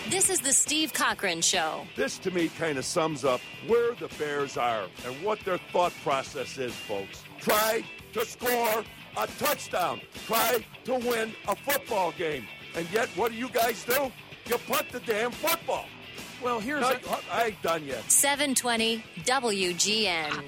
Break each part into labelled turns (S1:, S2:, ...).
S1: This is the Steve Cochran Show.
S2: This, to me, kind of sums up where the Bears are and what their thought process is, folks. Try to score a touchdown. Try to win a football game. And yet, what do you guys do? You punt the damn football.
S3: Well,
S2: I ain't done yet.
S1: 720 WGN.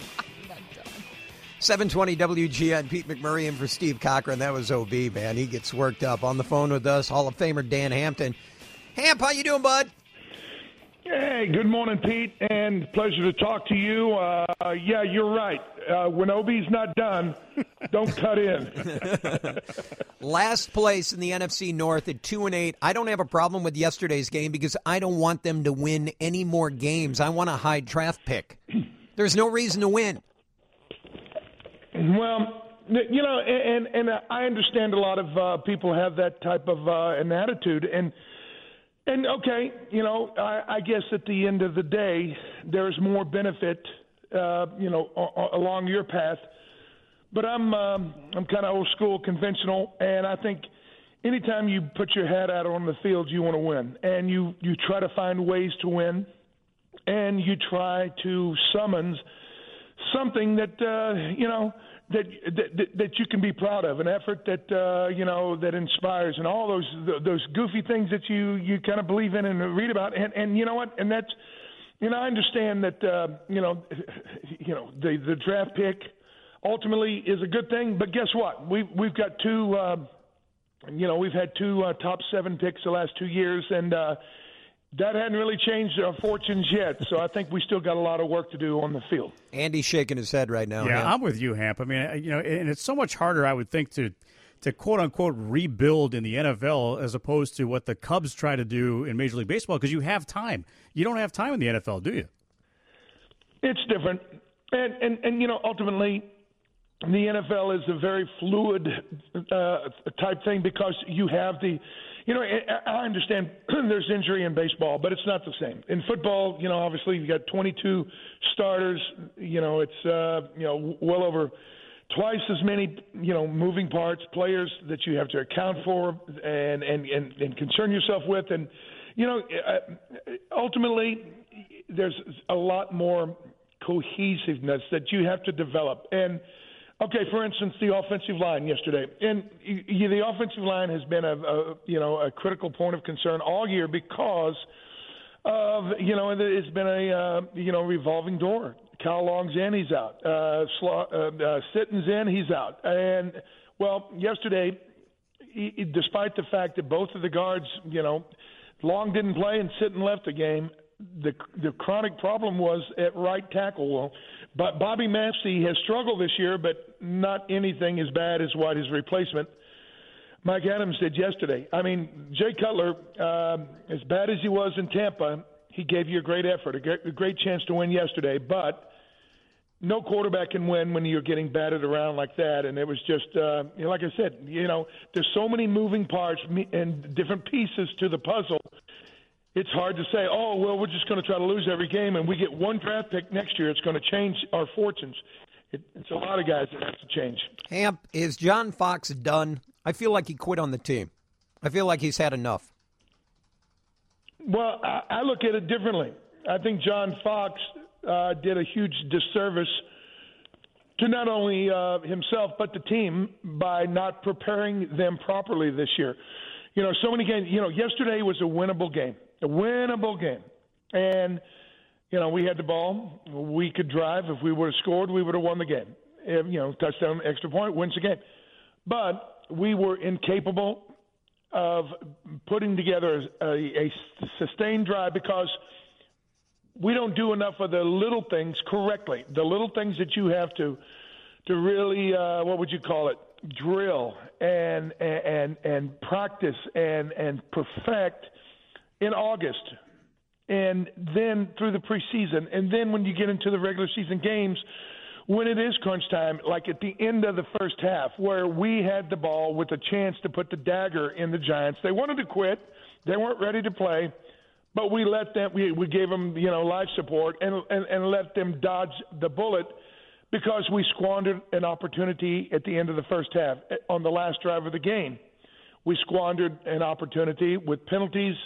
S3: 720 WGN, Pete McMurray in for Steve Cochran. That was OB, man. He gets worked up. On the phone with us, Hall of Famer Dan Hampton. Hamp, how you doing, bud?
S4: Hey, good morning, Pete, and pleasure to talk to you. Yeah, you're right. When OB's not done, don't cut in.
S3: Last place in the NFC North at 2-8. I don't have a problem with yesterday's game because I don't want them to win any more games. I want a high draft pick. There's no reason to win.
S4: Well, you know, and I understand a lot of people have that type of an attitude, and okay, you know, I guess at the end of the day, there's more benefit, you know, along your path. But I'm kind of old school, conventional, and I think anytime you put your hat out on the field, you want to win, and you try to find ways to win, and you try to summons something that you know that you can be proud of, an effort that you know that inspires, and all those goofy things that you kind of believe in and read about, and you know what, and that's, you know, I understand that you know the draft pick ultimately is a good thing, but guess what? We've got two, you know, we've had two top 7 picks the last 2 years, and that hadn't really changed our fortunes yet, so I think we still got a lot of work to do on the field.
S3: Andy's shaking his head right now.
S5: Yeah,
S3: Hamp.
S5: I'm with you, Hamp. I mean, you know, and it's so much harder, I would think, to quote unquote rebuild in the NFL as opposed to what the Cubs try to do in Major League Baseball, because you have time. You don't have time in the NFL, do you?
S4: It's different, and you know, ultimately, the NFL is a very fluid type thing because you have the. You know, I understand there's injury in baseball, but it's not the same. In football, you know, obviously you've got 22 starters. You know, it's, you know, well over twice as many, you know, moving parts, players that you have to account for and concern yourself with. And, you know, ultimately there's a lot more cohesiveness that you have to develop. And, okay, for instance, the offensive line yesterday, and the offensive line has been a critical point of concern all year because of, you know, it's been a revolving door. Kyle Long's in, he's out. Sitton's in, he's out. And well, yesterday, despite the fact that both of the guards, you know, Long didn't play and Sitton left the game, the chronic problem was at right tackle. Well, but Bobby Massey has struggled this year, but not anything as bad as what his replacement, Mike Adams, did yesterday. I mean, Jay Cutler, as bad as he was in Tampa, he gave you a great effort, a great chance to win yesterday. But no quarterback can win when you're getting batted around like that. And it was just, you know, like I said, you know, there's so many moving parts and different pieces to the puzzle. It's hard to say, oh, well, we're just going to try to lose every game and we get one draft pick next year. It's going to change our fortunes. It's a lot of guys that have to change.
S3: Hamp, is John Fox done? I feel like he quit on the team. I feel like he's had enough.
S4: Well, I look at it differently. I think John Fox did a huge disservice to not only himself but the team by not preparing them properly this year. You know, so many games. You know, yesterday was a winnable game. And, you know, we had the ball. We could drive. If we would have scored, we would have won the game. If, you know, touchdown, extra point, wins the game. But we were incapable of putting together a sustained drive because we don't do enough of the little things correctly. The little things that you have to really, what would you call it, drill and practice and perfect in August, and then through the preseason, and then when you get into the regular season games, when it is crunch time, like at the end of the first half, where we had the ball with a chance to put the dagger in the Giants. They wanted to quit. They weren't ready to play, but we let them. We gave them, you know, life support and let them dodge the bullet because we squandered an opportunity at the end of the first half on the last drive of the game. We squandered an opportunity with penalties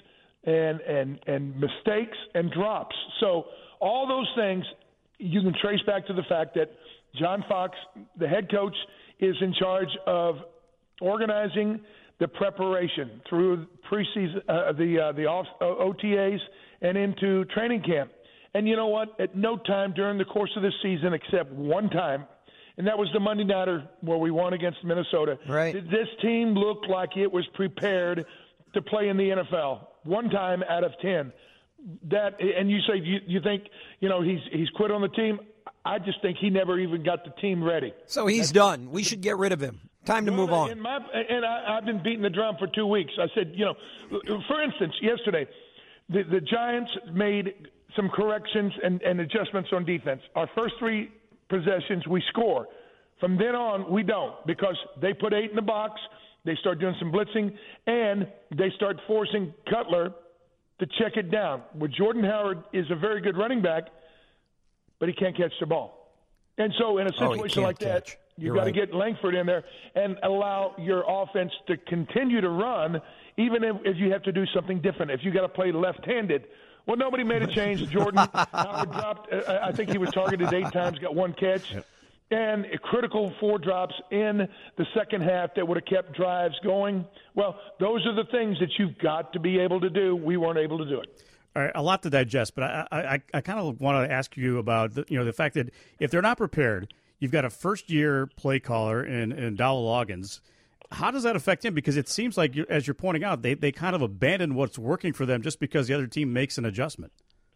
S4: and mistakes and drops. So all those things you can trace back to the fact that John Fox, the head coach, is in charge of organizing the preparation through preseason, the OTAs and into training camp. And you know what? At no time during the course of this season, except one time, and that was the Monday Nighter where we won against Minnesota, did this team look like it was prepared to play in the NFL. One time out of 10. That, and you say you think he's quit on the team. I just think he never even got the team ready.
S3: So he's done. We should get rid of him. Time to move on.
S4: I've been beating the drum for 2 weeks. I said, for instance, yesterday, the Giants made some corrections and adjustments on defense. Our first 3 possessions, we score. From then on, we don't, because they put 8 in the box, they start doing some blitzing, and they start forcing Cutler to check it down. Well, Jordan Howard is a very good running back, but he can't catch the ball. And so in a situation like that, you've got to get Langford in there and allow your offense to continue to run, even if you have to do something different. If you got to play left-handed, well, nobody made a change. Jordan Howard dropped. I think he was targeted 8 times, got 1 catch. Yep. And a critical 4 drops in the second half that would have kept drives going. Well, those are the things that you've got to be able to do. We weren't able to do it.
S5: All right, a lot to digest, but I kind of want to ask you about the fact that if they're not prepared, you've got a first-year play caller in Dowell Loggins. How does that affect him? Because it seems like, as you're pointing out, they kind of abandon what's working for them just because the other team makes an adjustment.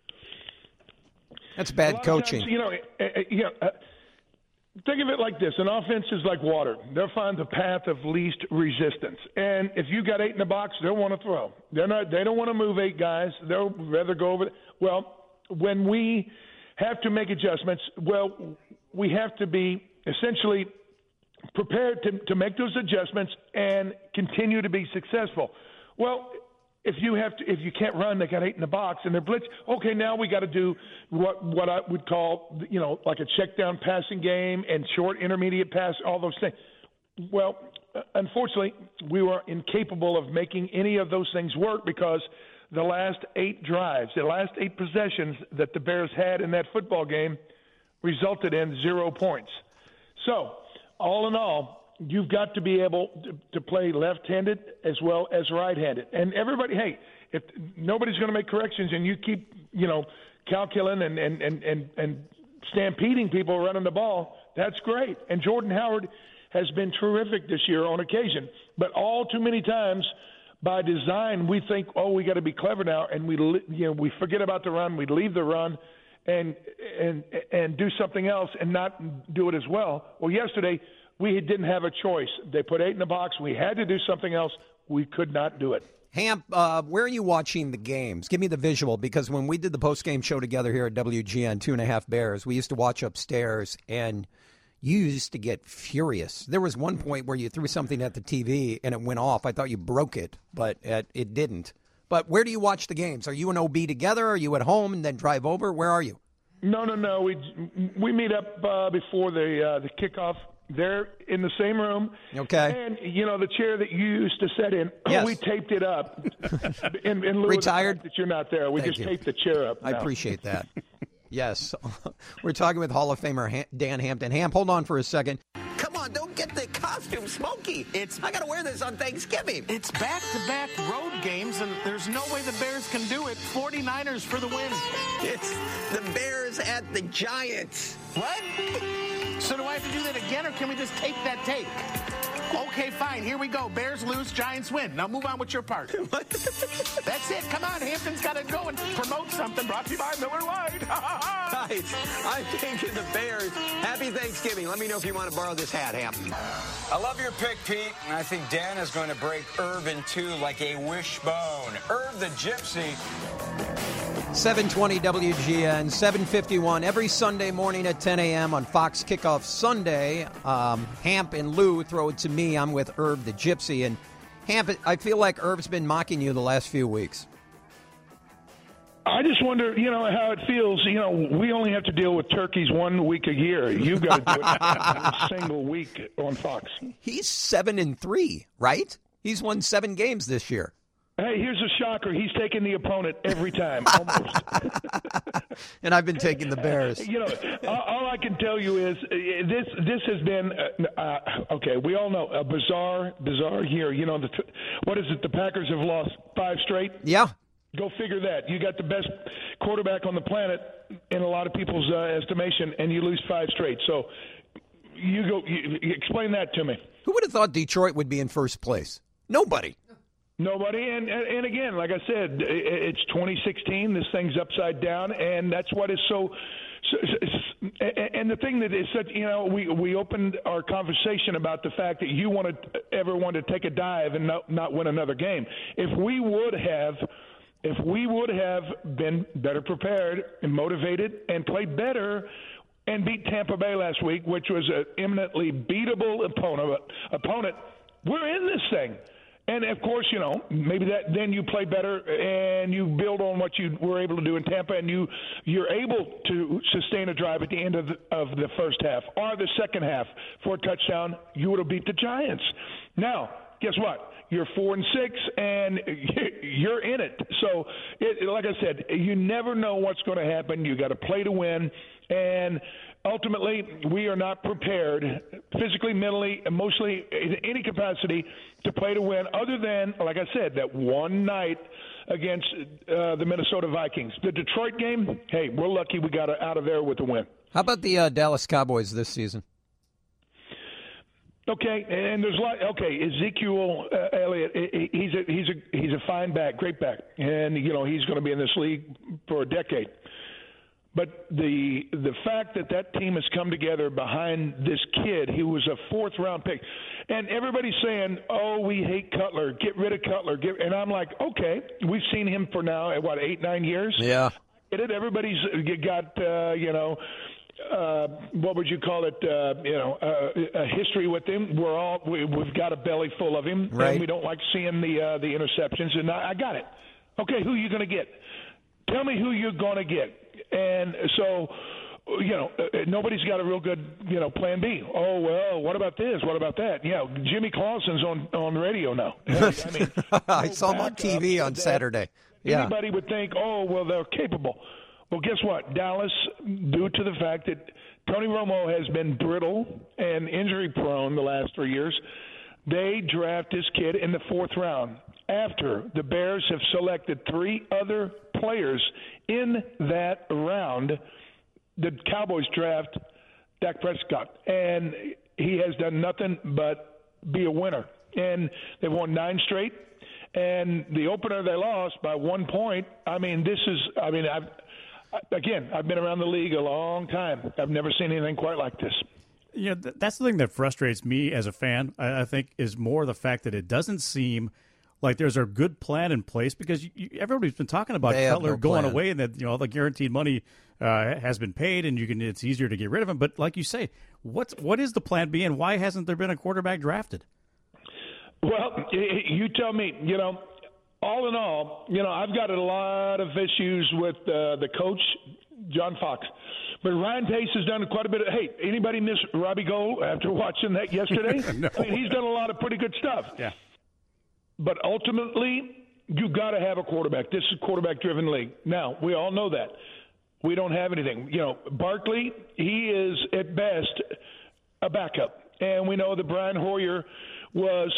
S3: That's bad coaching.
S4: Times, think of it like this. An offense is like water. They'll find the path of least resistance. And if you got 8 in the box, they'll want to throw. They don't want to move 8 guys. They'll rather go over. Well, when we have to make adjustments, we have to be essentially prepared to make those adjustments and continue to be successful. Well, if you can't run, they got 8 in the box and they're blitz. Okay, now we got to do what I would call, like a check down passing game and short intermediate pass, all those things. Well, unfortunately, we were incapable of making any of those things work because the last 8 drives, the last 8 possessions that the Bears had in that football game resulted in 0 points. So, all in all, you've got to be able to play left-handed as well as right-handed. And everybody, hey, if nobody's going to make corrections and you keep, calculating and stampeding people running the ball, that's great. And Jordan Howard has been terrific this year on occasion. But all too many times, by design, we think, we got to be clever now, and we forget about the run. We leave the run and do something else and not do it as well. Well, yesterday – we didn't have a choice. They put 8 in the box. We had to do something else. We could not do it.
S3: Hamp, where are you watching the games? Give me the visual, because when we did the post-game show together here at WGN, 2.5 Bears, we used to watch upstairs, and you used to get furious. There was one point where you threw something at the TV, and it went off. I thought you broke it, but it didn't. But where do you watch the games? Are you and OB together? Are you at home and then drive over? Where are you?
S4: No. We meet up before the kickoff. They're in the same room.
S3: Okay.
S4: And, the chair that you used to sit in,
S3: yes.
S4: We taped it up. in lieu
S3: Retired?
S4: of the fact that you're not there. We
S3: Thank
S4: just
S3: you.
S4: taped the chair up now.
S3: I appreciate that. Yes. We're talking with Hall of Famer Dan Hampton. Hamp, hold on for a second.
S6: Come on, don't get the costume smoky. I got to wear this on Thanksgiving.
S7: It's back-to-back road games, and there's no way the Bears can do it. 49ers for the win.
S6: It's the Bears at the Giants.
S7: What? So do I have to do that again, or can we just tape that tape? Okay, fine. Here we go. Bears lose, Giants win. Now move on with your part. That's it. Come on, Hampton's got to go and promote something. Brought to you by Miller Lite.
S6: Guys, I'm thinking the Bears. Happy Thanksgiving. Let me know if you want to borrow this hat, Hampton.
S8: I love your pick, Pete, and I think Dan is going to break Irv in two like a wishbone. Irv the Gypsy.
S3: 720 WGN, 751 every Sunday morning at 10 a.m. on Fox Kickoff Sunday. Hamp and Lou throw it to me. I'm with Irv the Gypsy. And Hamp, I feel like Irv's been mocking you the last few weeks.
S4: I just wonder, how it feels. We only have to deal with turkeys 1 week a year. You've got to do it every single week on Fox.
S3: He's 7-3, right? He's won 7 games this year.
S4: Hey, here's a shocker. He's taking the opponent every time, almost.
S3: And I've been taking the Bears.
S4: All I can tell you is this has been okay. We all know a bizarre year. What is it? The Packers have lost 5 straight.
S3: Yeah.
S4: Go figure that. You got the best quarterback on the planet in a lot of people's estimation, and you lose 5 straight. So you explain that to me.
S3: Who would have thought Detroit would be in first place? Nobody.
S4: And again, like I said, it's 2016. This thing's upside down, and that's what is so. And the thing that is such, we opened our conversation about the fact that you ever want to take a dive and not win another game. If we would have been better prepared and motivated and played better and beat Tampa Bay last week, which was an eminently beatable opponent, we're in this thing. And, of course, maybe then you play better and you build on what you were able to do in Tampa, and you're able to sustain a drive at the end of the first half or the second half for a touchdown. You would have beat the Giants. Now, guess what? You're 4-6, and you're in it. So, like I said, you never know what's going to happen. You got to play to win, and ultimately, we are not prepared physically, mentally, emotionally, in any capacity to play to win, other than, like I said, that one night against the Minnesota Vikings. The Detroit game, hey, we're lucky we got out of there with the win.
S3: How about the Dallas Cowboys this season?
S4: Okay, and there's a lot. Okay, Ezekiel Elliott, he's a fine back, great back, and he's going to be in this league for a decade. But the fact that team has come together behind this kid, he was a 4th-round pick, and everybody's saying, "Oh, we hate Cutler. Get rid of Cutler." And I'm like, okay, we've seen him for now 8-9 years.
S3: Yeah,
S4: everybody's got what would you call it? A history with him. We've got a belly full of him,
S3: right.
S4: And we don't like seeing the interceptions. And I got it. Okay, who are you going to get? Tell me who you're going to get. And so, nobody's got a real good, plan B. Oh, well, what about this? What about that? Jimmy Clausen's on the radio now. I mean,
S3: I saw him on TV on Saturday. Yeah.
S4: Anybody would think, oh, well, they're capable. Well, guess what? Dallas, due to the fact that Tony Romo has been brittle and injury-prone the last 3 years, they draft this kid in the 4th round after the Bears have selected 3 other players in that round. The Cowboys draft Dak Prescott, and he has done nothing but be a winner. And they've won 9 straight, and the opener they lost by 1 point. I've been around the league a long time. I've never seen anything quite like this.
S5: That's the thing that frustrates me as a fan, I think, is more the fact that it doesn't seem like there's a good plan in place, because everybody's been talking about Cutler going away, and that all the guaranteed money has been paid, and it's easier to get rid of him. But like you say, what is the plan B, and why hasn't there been a quarterback drafted?
S4: Well, you tell me. All in all, I've got a lot of issues with the coach, John Fox. But Ryan Pace has done quite a bit of – hey, anybody miss Robbie Gould after watching that yesterday?
S5: No.
S4: I mean, he's done a lot of pretty good stuff.
S5: Yeah.
S4: But ultimately, you got to have a quarterback. This is a quarterback-driven league. Now, we all know that. We don't have anything. Barkley, he is at best a backup. And we know that Brian Hoyer was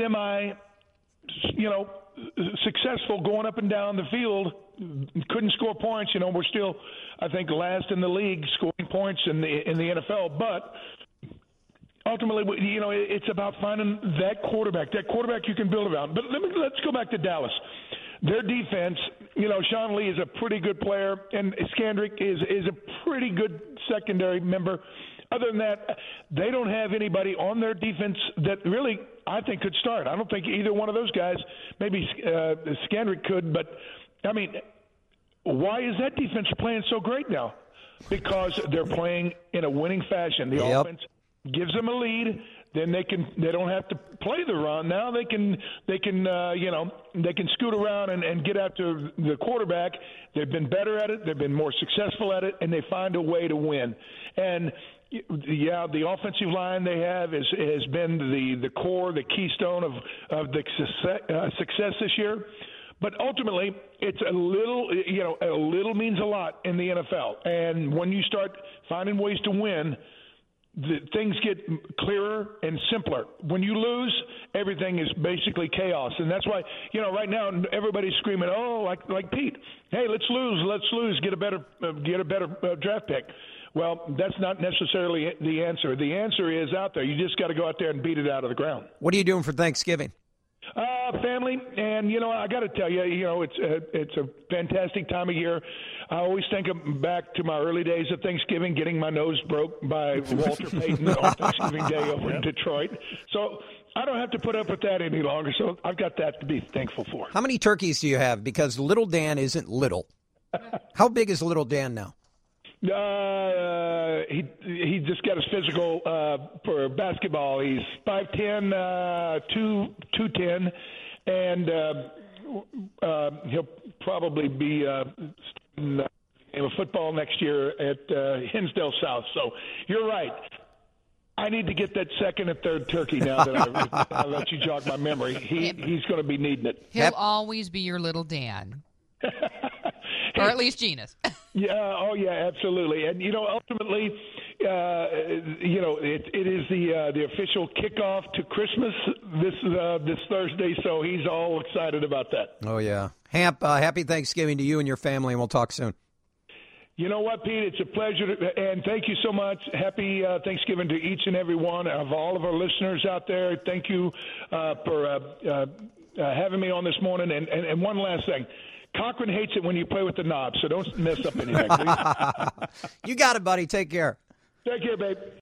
S4: successful going up and down the field, couldn't score points. We're still, I think, last in the league scoring points in the NFL. But ultimately, it's about finding that quarterback you can build around. But let's go back to Dallas. Their defense, Sean Lee is a pretty good player, and Skandrick is a pretty good secondary member. Other than that, they don't have anybody on their defense that really, I think, could start. I don't think either one of those guys, maybe Skandrick could, but, I mean, why is that defense playing so great now? Because they're playing in a winning fashion. The offense gives them a lead. Then they don't have to play the run. Now they can scoot around and get after the quarterback. They've been better at it. They've been more successful at it, and they find a way to win. And the offensive line they have has been the core, the keystone of the success this year. But ultimately, it's a little means a lot in the NFL. And when you start finding ways to win, things get clearer and simpler. When you lose, everything is basically chaos. And that's why, right now everybody's screaming, oh, like Pete, hey, let's lose, get a better draft pick. Well, that's not necessarily the answer. The answer is out there. You just got to go out there and beat it out of the ground.
S3: What are you doing for Thanksgiving?
S4: Family, and I got to tell you, it's a fantastic time of year. I always think back to my early days of Thanksgiving, getting my nose broke by Walter Payton on Thanksgiving Day over in Detroit. So I don't have to put up with that any longer. So I've got that to be thankful for.
S3: How many turkeys do you have? Because Little Dan isn't little. How big is Little Dan now?
S4: He just got his physical for basketball. He's 5'10", 210, and he'll probably be in football next year at Hinsdale South. So you're right. I need to get that second and third turkey now that I let you jog my memory. He's going to be needing it.
S9: He'll always be your Little Dan. Or at least Gina's.
S4: Yeah. Oh, yeah. Absolutely. And ultimately, it is the official kickoff to Christmas this Thursday. So he's all excited about that.
S3: Oh yeah, Hamp. Happy Thanksgiving to you and your family, and we'll talk soon.
S4: You know what, Pete? It's a pleasure, and thank you so much. Happy Thanksgiving to each and every one of all of our listeners out there. Thank you for having me on this morning. And one last thing. Cochran hates it when you play with the knob, so don't mess up anything, please.
S3: You got it, buddy. Take care.
S4: Take care, babe.